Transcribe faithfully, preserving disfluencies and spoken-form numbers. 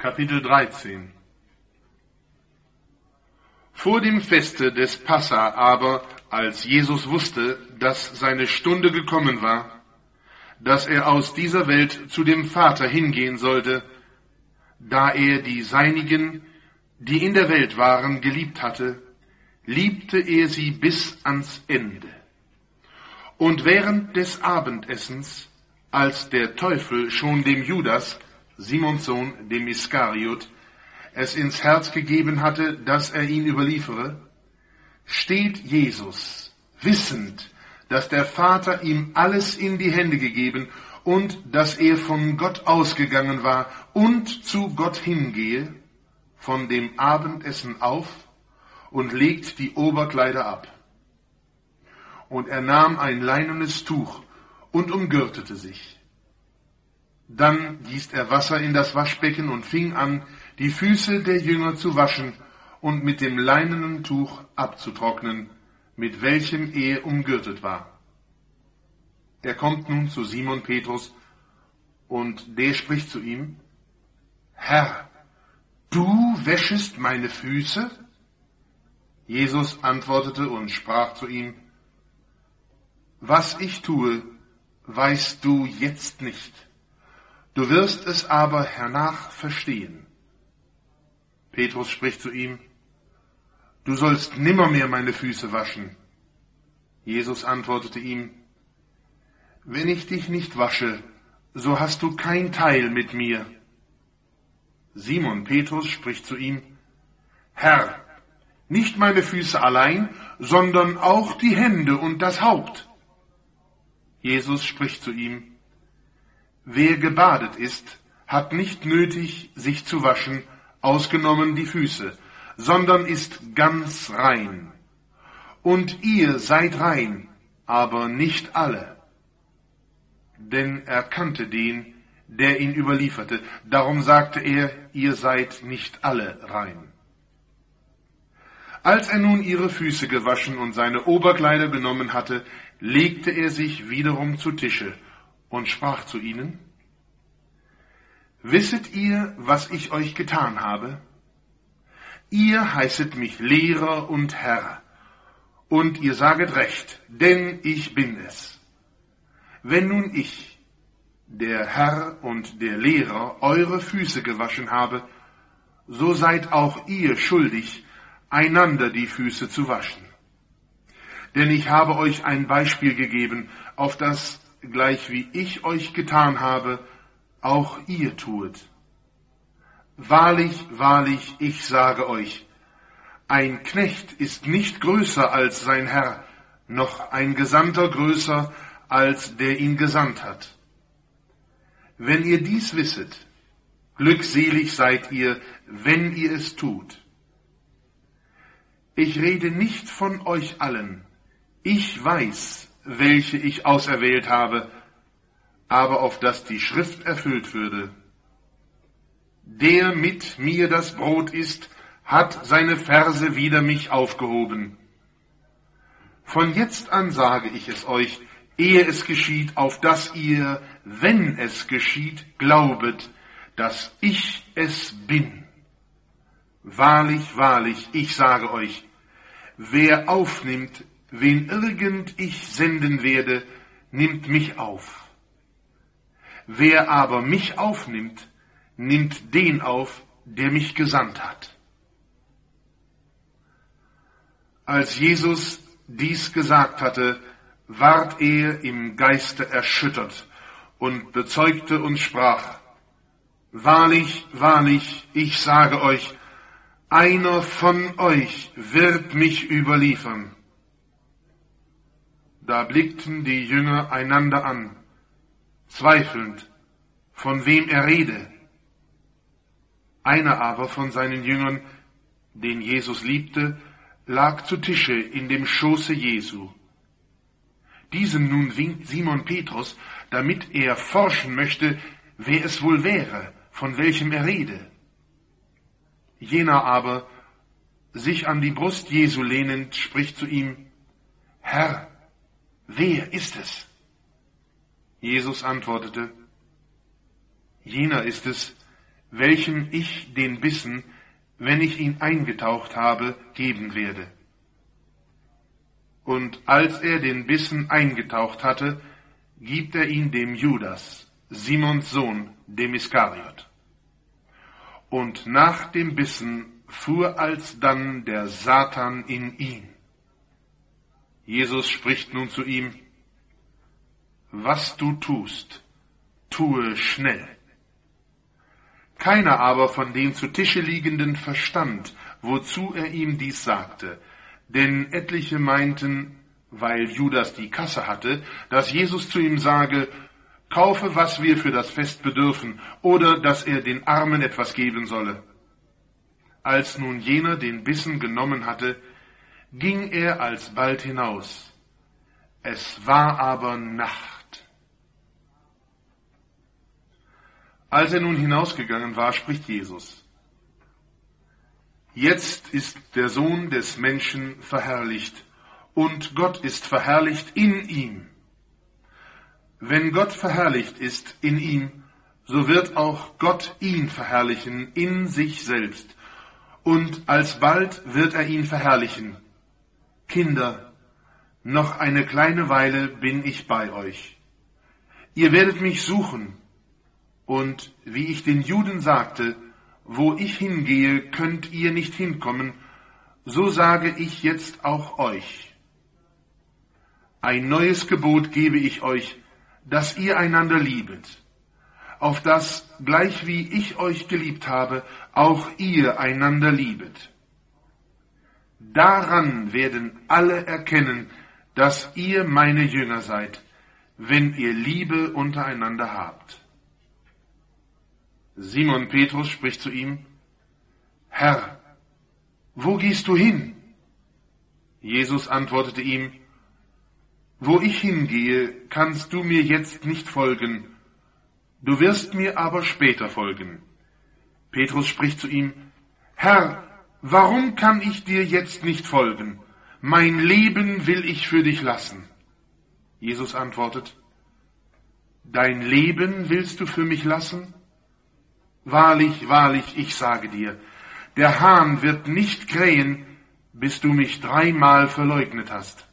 Kapitel dreizehn. Vor dem Feste des Passa aber, als Jesus wusste, dass seine Stunde gekommen war, dass er aus dieser Welt zu dem Vater hingehen sollte, da er die Seinigen, die in der Welt waren, geliebt hatte, liebte er sie bis ans Ende. Und während des Abendessens, als der Teufel schon dem Judas, Simons Sohn, dem Iskariot, es ins Herz gegeben hatte, dass er ihn überliefere, steht Jesus, wissend, dass der Vater ihm alles in die Hände gegeben und dass er von Gott ausgegangen war und zu Gott hingehe, von dem Abendessen auf und legt die Oberkleider ab. Und er nahm ein leinenes Tuch und umgürtete sich. Dann gießt er Wasser in das Waschbecken und fing an, die Füße der Jünger zu waschen und mit dem leinenen Tuch abzutrocknen, mit welchem er umgürtet war. Er kommt nun zu Simon Petrus, und der spricht zu ihm: Herr, du wäschest meine Füße? Jesus antwortete und sprach zu ihm: Was ich tue, weißt du jetzt nicht. Du wirst es aber hernach verstehen. Petrus spricht zu ihm: Du sollst nimmermehr meine Füße waschen. Jesus antwortete ihm: Wenn ich dich nicht wasche, so hast du kein Teil mit mir. Simon Petrus spricht zu ihm: Herr, nicht meine Füße allein, sondern auch die Hände und das Haupt. Jesus spricht zu ihm: Wer gebadet ist, hat nicht nötig, sich zu waschen, ausgenommen die Füße, sondern ist ganz rein. Und ihr seid rein, aber nicht alle. Denn er kannte den, der ihn überlieferte, darum sagte er, ihr seid nicht alle rein. Als er nun ihre Füße gewaschen und seine Oberkleider genommen hatte, legte er sich wiederum zu Tische und sprach zu ihnen: Wisset ihr, was ich euch getan habe? Ihr heißet mich Lehrer und Herr, und ihr saget recht, denn ich bin es. Wenn nun ich, der Herr und der Lehrer, eure Füße gewaschen habe, so seid auch ihr schuldig, einander die Füße zu waschen. Denn ich habe euch ein Beispiel gegeben, auf das, gleich wie ich euch getan habe, auch ihr tuet. Wahrlich, wahrlich, ich sage euch, ein Knecht ist nicht größer als sein Herr, noch ein Gesandter größer als der ihn gesandt hat. Wenn ihr dies wisset, glückselig seid ihr, wenn ihr es tut. Ich rede nicht von euch allen, ich weiß, welche ich auserwählt habe, aber auf dass die Schrift erfüllt würde. Der mit mir das Brot isst, hat seine Verse wider mich aufgehoben. Von jetzt an sage ich es euch, ehe es geschieht, auf dass ihr, wenn es geschieht, glaubet, dass ich es bin. Wahrlich, wahrlich, ich sage euch, wer aufnimmt, wen irgend ich senden werde, nimmt mich auf. Wer aber mich aufnimmt, nimmt den auf, der mich gesandt hat. Als Jesus dies gesagt hatte, ward er im Geiste erschüttert und bezeugte und sprach: Wahrlich, wahrlich, ich sage euch, einer von euch wird mich überliefern. Da blickten die Jünger einander an, zweifelnd, von wem er rede. Einer aber von seinen Jüngern, den Jesus liebte, lag zu Tische in dem Schoße Jesu. Diesem nun winkt Simon Petrus, damit er forschen möchte, wer es wohl wäre, von welchem er rede. Jener aber, sich an die Brust Jesu lehnend, spricht zu ihm: Herr, wer ist es? Jesus antwortete: Jener ist es, welchem ich den Bissen, wenn ich ihn eingetaucht habe, geben werde. Und als er den Bissen eingetaucht hatte, gibt er ihn dem Judas, Simons Sohn, dem Iskariot. Und nach dem Bissen fuhr alsdann der Satan in ihn. Jesus spricht nun zu ihm: Was du tust, tue schnell. Keiner aber von den zu Tische liegenden verstand, wozu er ihm dies sagte, denn etliche meinten, weil Judas die Kasse hatte, dass Jesus zu ihm sage: Kaufe, was wir für das Fest bedürfen, oder dass er den Armen etwas geben solle. Als nun jener den Bissen genommen hatte, ging er alsbald hinaus. Es war aber Nacht. Als er nun hinausgegangen war, spricht Jesus: Jetzt ist der Sohn des Menschen verherrlicht, und Gott ist verherrlicht in ihm. Wenn Gott verherrlicht ist in ihm, so wird auch Gott ihn verherrlichen in sich selbst, und alsbald wird er ihn verherrlichen. Kinder, noch eine kleine Weile bin ich bei euch. Ihr werdet mich suchen, und wie ich den Juden sagte, wo ich hingehe, könnt ihr nicht hinkommen, so sage ich jetzt auch euch. Ein neues Gebot gebe ich euch, dass ihr einander liebet, auf dass, gleich wie ich euch geliebt habe, auch ihr einander liebet. Daran werden alle erkennen, dass ihr meine Jünger seid, wenn ihr Liebe untereinander habt. Simon Petrus spricht zu ihm: Herr, wo gehst du hin? Jesus antwortete ihm: Wo ich hingehe, kannst du mir jetzt nicht folgen, du wirst mir aber später folgen. Petrus spricht zu ihm: Herr, warum kann ich dir jetzt nicht folgen? Mein Leben will ich für dich lassen. Jesus antwortet: Dein Leben willst du für mich lassen? Wahrlich, wahrlich, ich sage dir, der Hahn wird nicht krähen, bis du mich dreimal verleugnet hast.